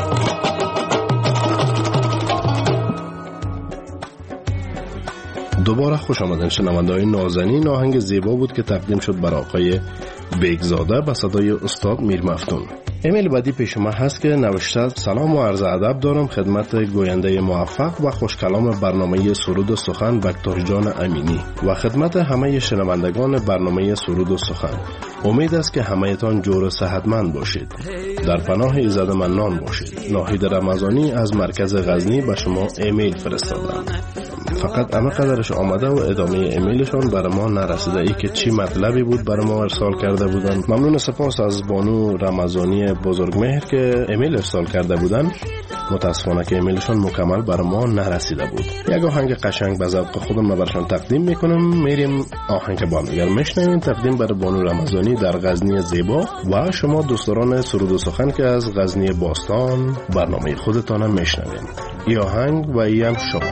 دوباره خوش آمدن شنونده‌های نازنین. آهنگ زیبا بود که تقدیم شد بر آقای بیگزاده به صدای استاد میر مفتون. ایمیل بعدی پیش ما هست که نوشته: سلام و عرض ادب دارم خدمت گوینده موفق و خوشکلام برنامه سرود و سخن بکتر جان امینی و خدمت همه شنوندگان برنامه سرود و سخن. امید است که همه‌تان جور و صحتمند باشید. در پناه ایزد منان باشید. ناهید رمضانی از مرکز غزنی به شما ایمیل فرستادم. فقط اما قدرش آمده و ادامه ایمیلشان برای ما نرسیده. ای که چی مطلبی بود برای ما ارسال کرده بودن. ممنون سپاس از بانو رمضانی بزرگمهر که ایمیل ارسال کرده بودن. متاسفانه که ایمیلشان مکمل برای ما نرسیده بود. یک آهنگ قشنگ به ذوق خودم براشون تقدیم میکنم. میریم آهنگ بانگر میشنویم تقدیم برای بانو رمضانی در غزنی زیبا و شما دوستان سرود و سخن که از غزنی باستان برنامه خودتان میشنویم. این آهنگ و این شما.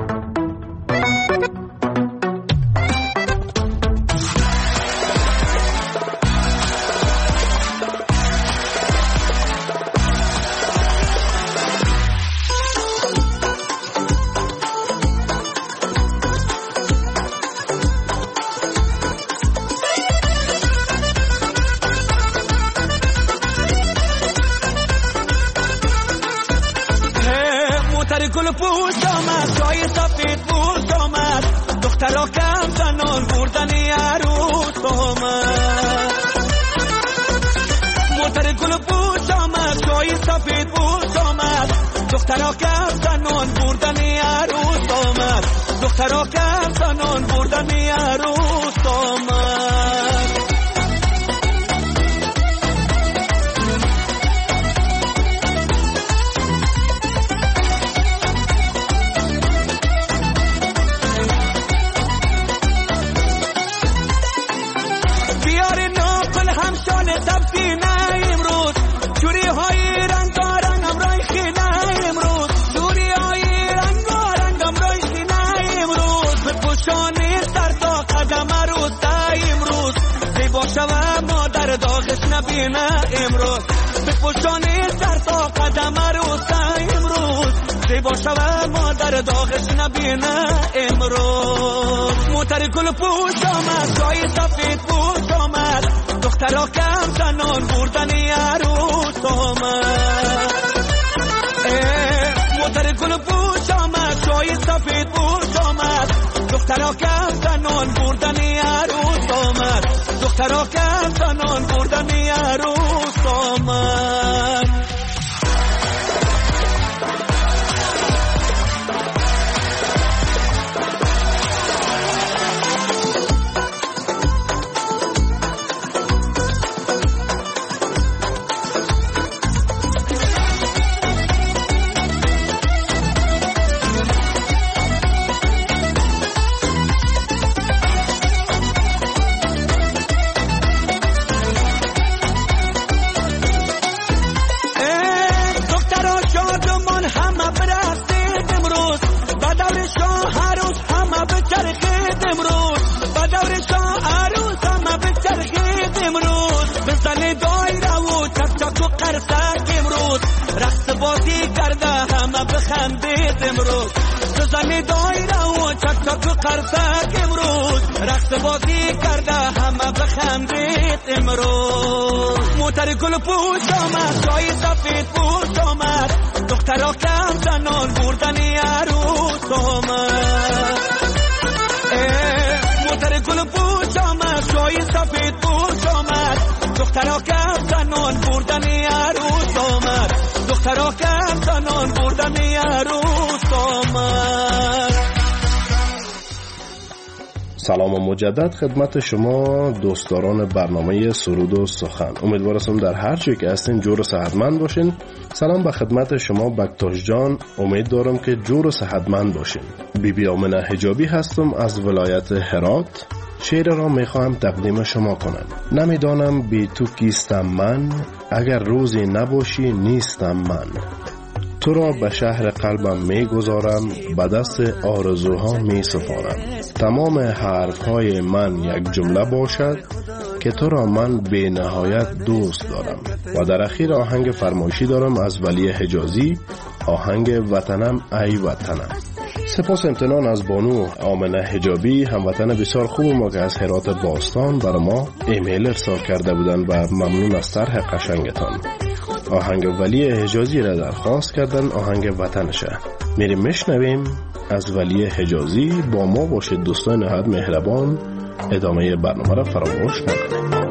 گل پوست آمد جای سفید پوست آمد دخترها کم زنان بردن عروس آمد. موتر گل پوست آمد جای سفید پوست آمد دخترها کم زنان بردن عروس آمد. دخترها کم زنان بردن عروس آمد. Ruta نبینه امروز بپوشانی در تا قدم عروسه امروز زیبا شود مادر داغش نبینه امروز موتر گل پوش آمد جای سفید پوش آمد دخترها کم زنان بردنی عروس آمد موتر گل پوش آمد جای سفید پوش آمد دخترها کم زنان بردنی عروس آمد دخترها کم زنان بردنی عروس آمد امروز زمین دایره و چک چک و قرصک امروز رقص بازی کرده همه بخندید امروز موتر گل پوش آمد جای سفید پوش آمد دخترها کم زنان بردنی عروس آمد موتر گل پوش آمد جای سفید پوش آمد دخترها کم زنان بردنی عروس آمد دخترها کم زنان بردنی عروس آمد.
سلام و مجدد خدمت شما دوستداران برنامه سرود و سخن. امیدوارم در هر جایی که هستین جور و صحتمند باشین. سلام به خدمت شما بکتاش جان. امید دارم که جور و صحتمند باشین. بیبی آمنه حجابی هستم از ولایت هرات. شعر را میخواهم تقدیم شما کنم. نمیدانم بی تو کیستم من، اگر روزی نباشی نیستم من. تو را به شهر قلبم میگذارم، به دست آرزوها میسپارم. تمام حرفهای من یک جمله باشد که تو را من به نهایت دوست دارم. و در اخیر آهنگ فرمایشی دارم از ولی حجازی، آهنگ وطنم ای وطنم. سپاس امتنان از بانو آمنه حجابی، هموطن بسیار خوب ما که از هرات باستان برای ما ایمیل ارسال کرده بودن و ممنون از طرح قشنگتان. آهنگ ولی حجازی را درخواست کردن، آهنگ وطنشه. میریم میشنویم از ولی حجازی. با ما باشید دوستان نهایت مهربان. ادامه برنامه را فراموش نکنید.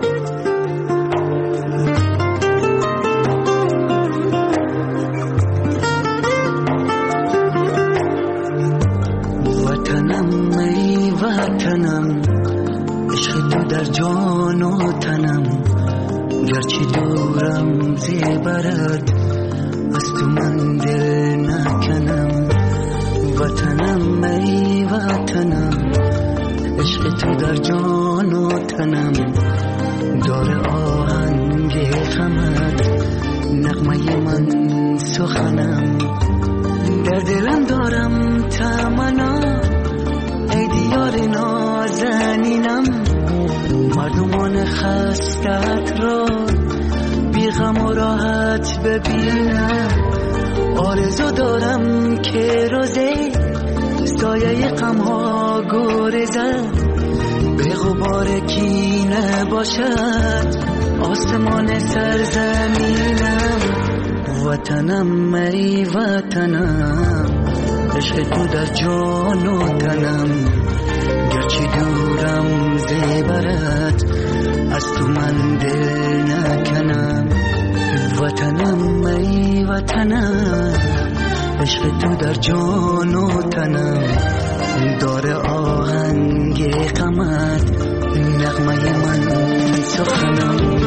وطنم عشق تو در جان و تنم، گرچه دورم زیبرد از تو من دل نکنم. وطنم ای وطنم عشق تو در جان و تنم، دار آهنگ غمت نغمه من سخنم. در دلم دارم تمنا ای دیار نازنینم، مردمان خستت را بی غم و راحت ببینم. آرزو دارم که روزی سایه غم ها گریزد، به غبار کینه باشد آسمان سرزمینم. وطنم ای وطنم عشق تو در جان و تنم، گرچه دورم زیبرد از تو من دل نکنم. وطنم ای وطنم عشق تو در جان و تنم، دار آهنگ غمت نغمه من سخنم.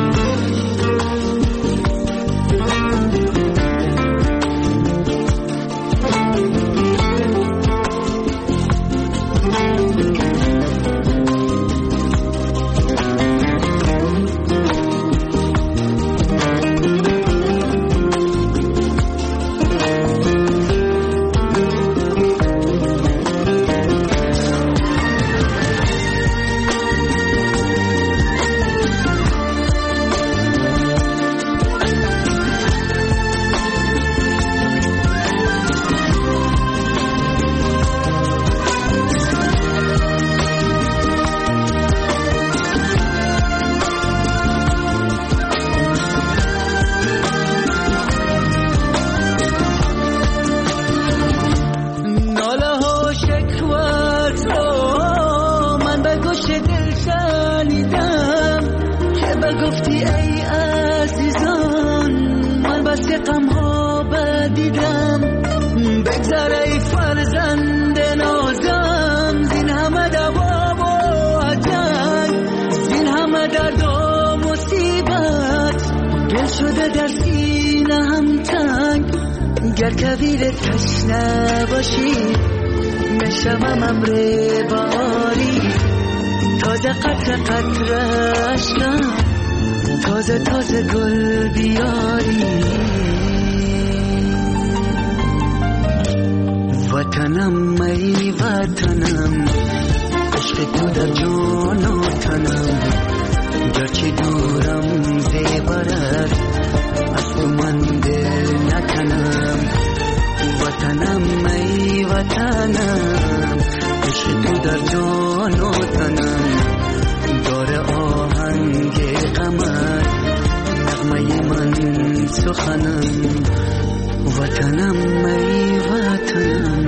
خواب دیدم بگذر ای فرزند نازم زین همه دوام و جنگ زین همه درد و مصیبت دل شده در سینه هم تنگ گر کویر تشنه باشی نشمم امر باری تازه قطر قطر عشقم تازه تازه گل بیاری وطنم ای وطنم عشق تو در جان و تنم گرچه دورم زیبرد از تو من دل نکنم وطنم ای وطنم عشق تو در جان و تنم داره آهنگ قمر نغمه من سخنم وطنم ای وطنم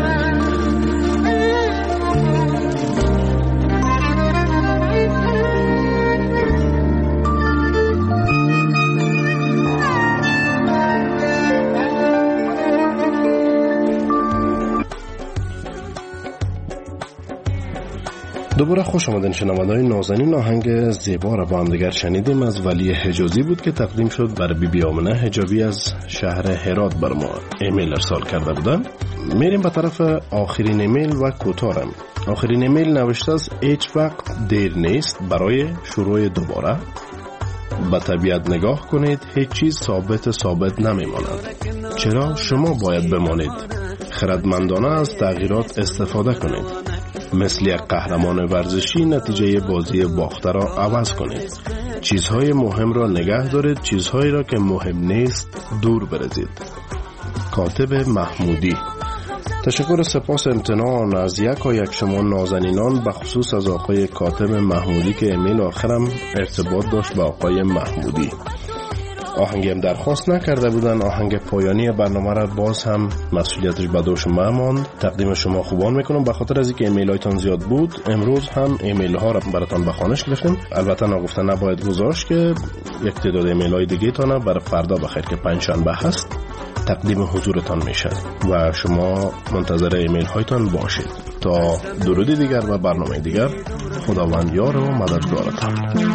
دوباره خوش آمدین شنونده‌های نازنین. آهنگ زیبا را با هم دیگر شنیدیم. از ولی حجازی بود که تقدیم شد بر بیبی آمنه حجابی از شهر هرات. بر ما ایمیل ارسال کرده بودن. میریم به طرف آخرین ایمیل و کوتارم. آخرین ایمیل نوشته است هیچ وقت دیر نیست برای شروع دوباره. به طبیعت نگاه کنید، هیچ چیز ثابت نمیماند. چرا شما باید بمانید؟ خردمندانه از تغییرات استفاده کنید. مثل یک قهرمان ورزشی نتیجه بازی باخته را عوض کنید. چیزهای مهم را نگه دارید، چیزهایی را که مهم نیست دور برزید. کاتب محمودی. تشکر و سپاس امتنان از یک شما نازنینان، به خصوص از آقای کاتب محمودی که ایمیل آخرم ارتباط داشت با آقای محمودی. آهنگی هم درخواست نکرده بودن. آهنگ پایانی برنامه را باز هم مسئولیتش به دوش ما ماند. تقدیم شما خوبان میکنم. به خاطر از اینکه ایمیل هایتان زیاد بود امروز هم ایمیل ها را براتان به خوانش گرفتیم. البته نگفته نباید گذاشت که یک تعداد ایمیل های دیگه تانه برای فردا بخیر که پنجشنبه هست تقدیم حضورتان میشه و شما منتظر ایمیل هایتان باشید. تا درودی دیگر و برنامه دیگر، خداوند یار و مددگارتان.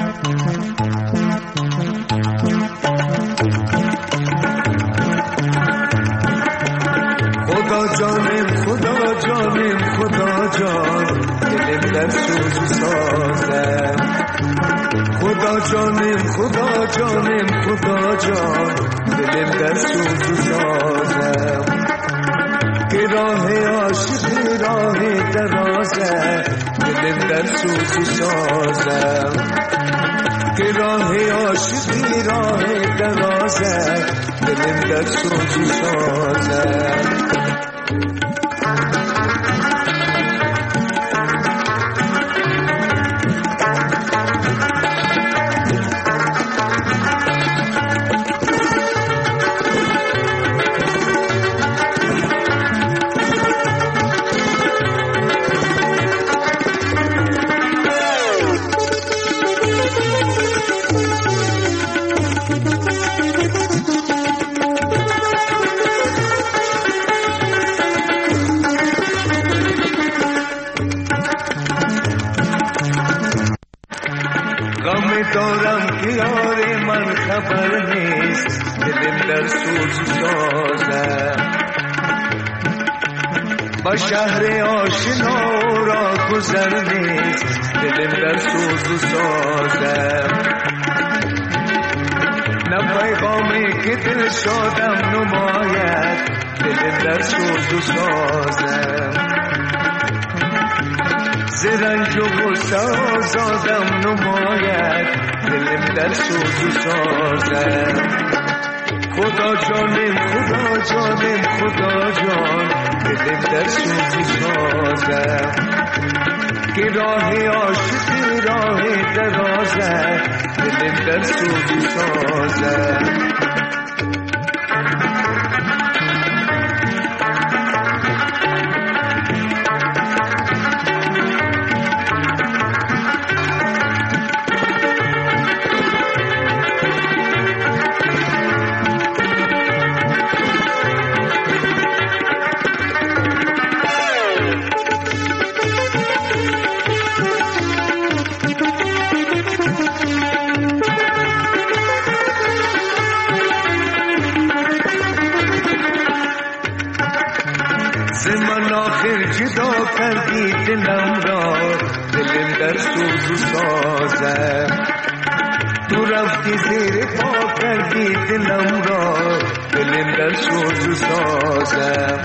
خدا جانم خدا جان دلم در سوز سازم. خدا جانم دلم در سوز سازم. که راه عاشقی راه درازه دلم در سوز سازم. که راه عاشقی راه درازه دلم در سوز سازم. دارم که یار من خبر نیست دلم در سوز سازم. با شهر آشنا را گذر نیست دلم در سوز سازم. نه پیغامی که دل شادم نماید دلم در سوز سازم. زرنج و غصه آزادم نماید دلم در سوز سازم. خدا جانم دلم در سوز سازم. که راه عاشقی راه درازه دلم در سوز سازم.
زمان آخر جدا کردی دلم را، دلم در سوز و سازه. تو رفتی زیر پا کردی دلم را، دلم در سوز و سازه.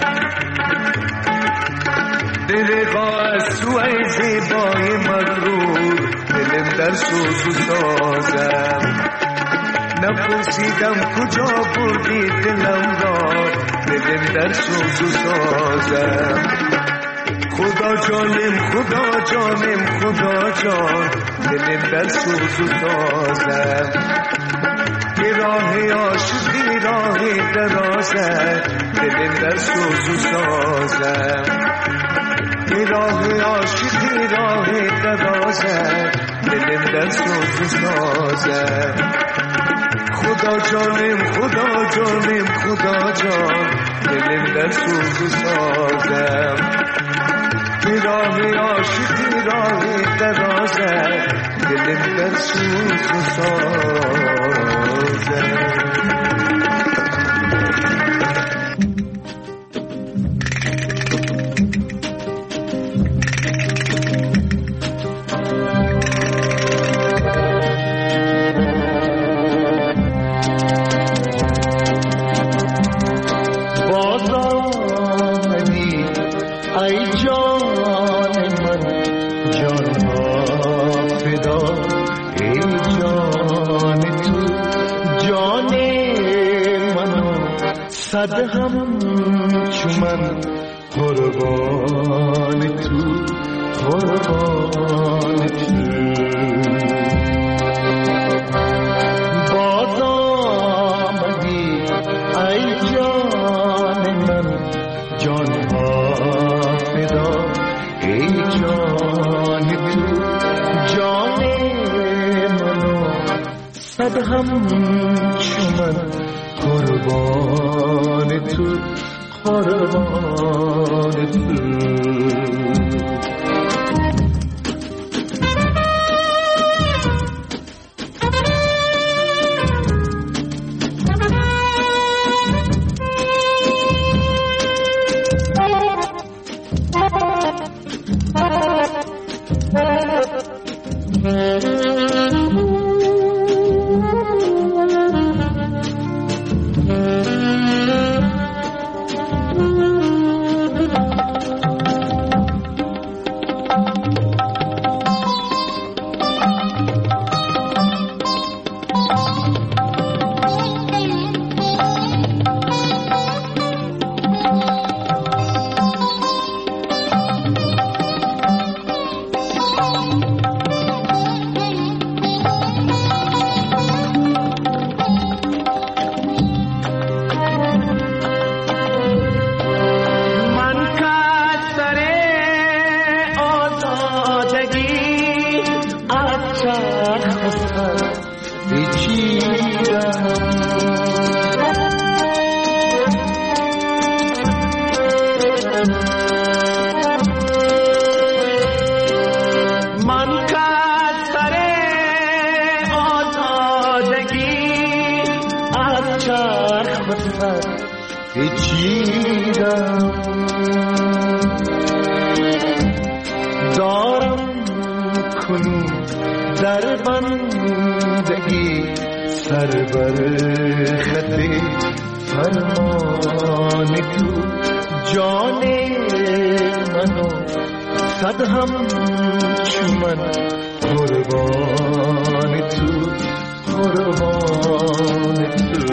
دلقا از سوی زیبای مغرور، دلم در سوز و سازه. نپرسیدم کجا بردی دلم را، دلم در سوز و سازه. خدا جانم خدا جانم خدا جان، دلم در سوز و سازه. یه راه عاشقی راه درازه، دلم در سوز و سازه. یه راه عاشقی راه درازه، دلم در سوز و سازه. خدا جانم خدا جانم خدا جان، دلم در سوز و سازه. یه راه عاشقی راه درازه، دلم در سوز و سازه. صد هم چومن قربان تو قربان تو. باز آمدی ای جان من، جان ها فدا ای جان تو. جان منو صد هم چومن قربان تو قربان تو. دارم کنی در بندگی، سر بر خط فرمان تو. جان منو صد هم چومن قربان تو قربان تو.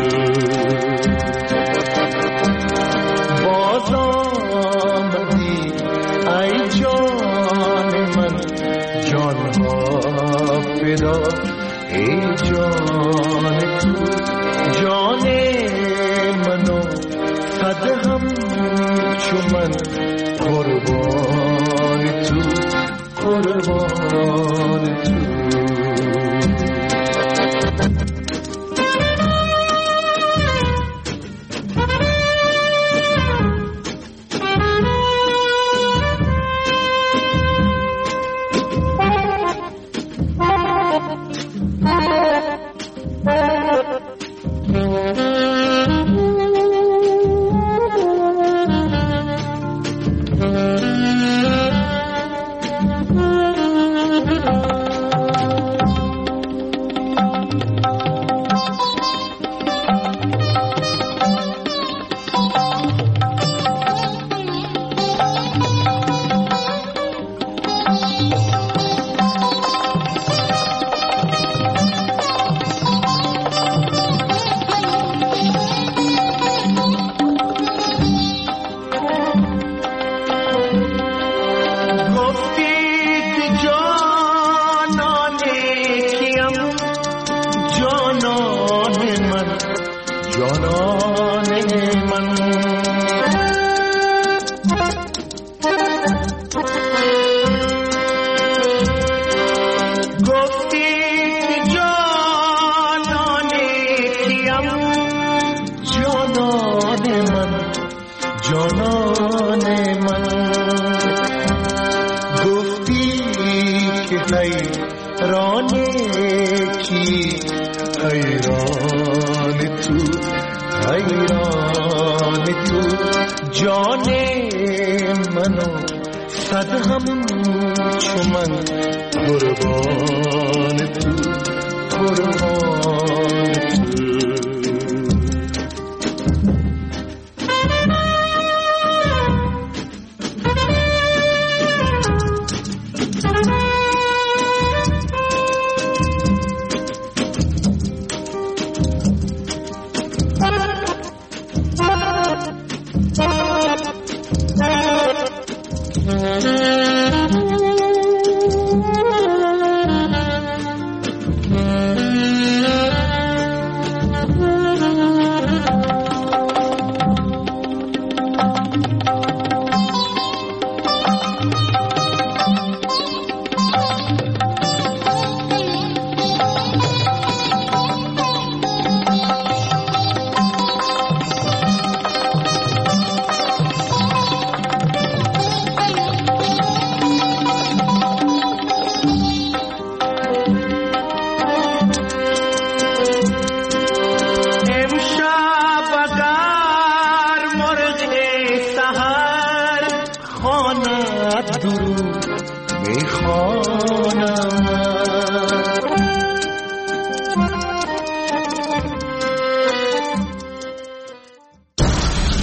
باز آمدی ای جان من، جان ها فدا ای جان تو. جان منو صد هم چومن قربان تو قربان تو. ترانه کی حیران تو جان منو صد هم چو من قربان تو درود میخوانم